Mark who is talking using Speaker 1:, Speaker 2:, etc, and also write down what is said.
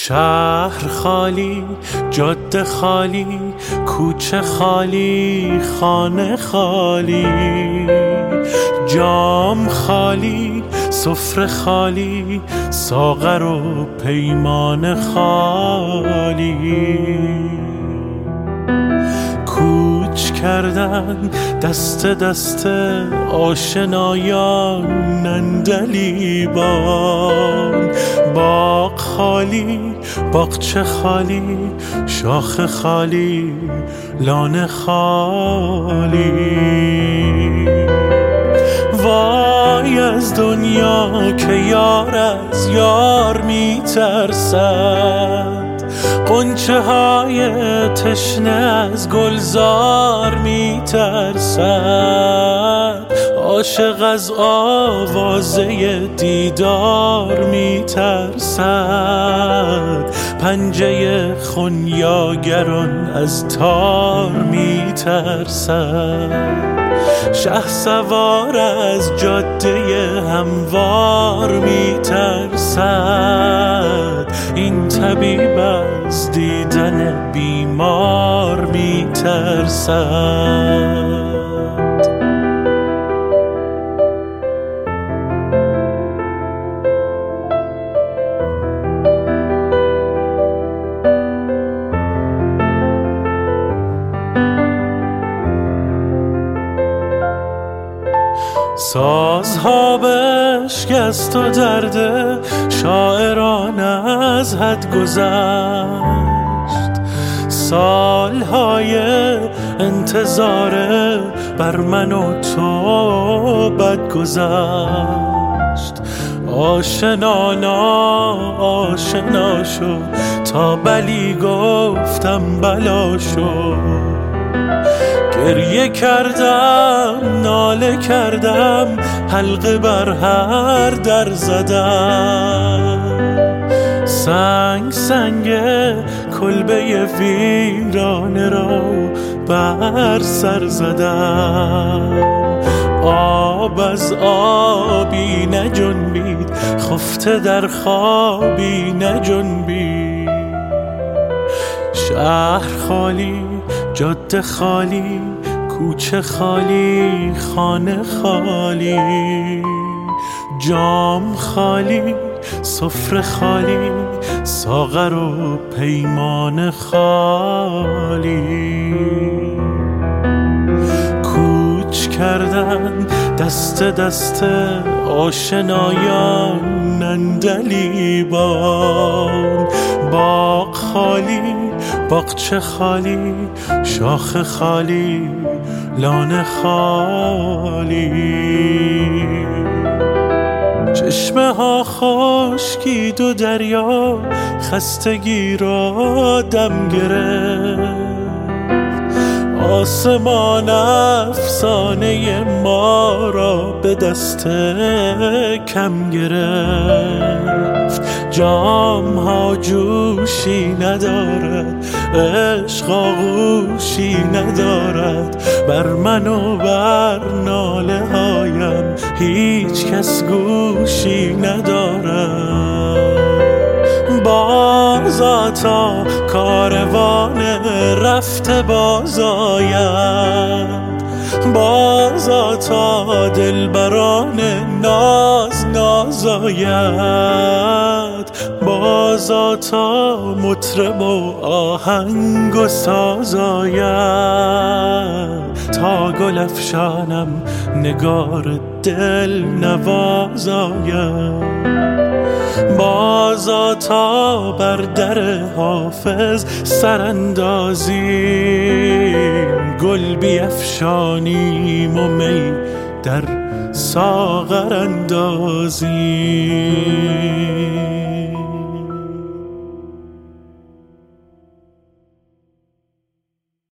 Speaker 1: شهر خالی، جاده خالی، کوچه خالی، خانه خالی، جام خالی، سفره خالی، ساغر و پیمان خالی. کوچ کردن دست دست آشنایان نندلیبان. باغ خالی، باغچه خالی، شاخ خالی، لانه خالی. وای از دنیا که یار از یار میترسد، غنچه های تشنه از گلزار میترسد، عاشق از آوازه دیدار میترسد، پنجه خونیاگران از تار میترسد، شهسوار از جاده هموار میترسد، این طبیب از دیدن بیمار میترسد. سازها بشکست و درد شاعران از حد گذشت، سالهای انتظار بر من و تو بد گذشت. آشنا ناآشنا شد تا بلی گفتم بلا شد، گریه کردم ناله کردم حلقه بر هر در زدم، سنگ سنگ کلبه ویرانه را بر سر زدم، آب از آبی نجنبید خفته در خوابی نجنبید. شهر خالی، جاده خالی، کوچه خالی، خانه خالی، جام خالی، سفره خالی، ساغر و پیمان خالی. کوچ کردن دست دست آشنایان نندلیبان. باغ خالی، باغچه خالی، شاخ خالی، لانه خالی. چشمه ها خشکید و دریا خستگی را دم گرفت، آسمان افسانه ما را به دست کم گرفت. جام ها جوشی ندارد، عشق آغوشی ندارد، بر من و بر ناله هایم هیچ کس گوشی ندارد. بازا تا کاروان رفته باز آید، بازا تا دلبران ناز ناز آید، بازا تا مطرب و آهنگ و ساز آید، تا گل افشانم نگار دل نواز آید، بازا تا بر در حافظ سراندازیم، گل بیفشانیم و می در ساغر اندازیم.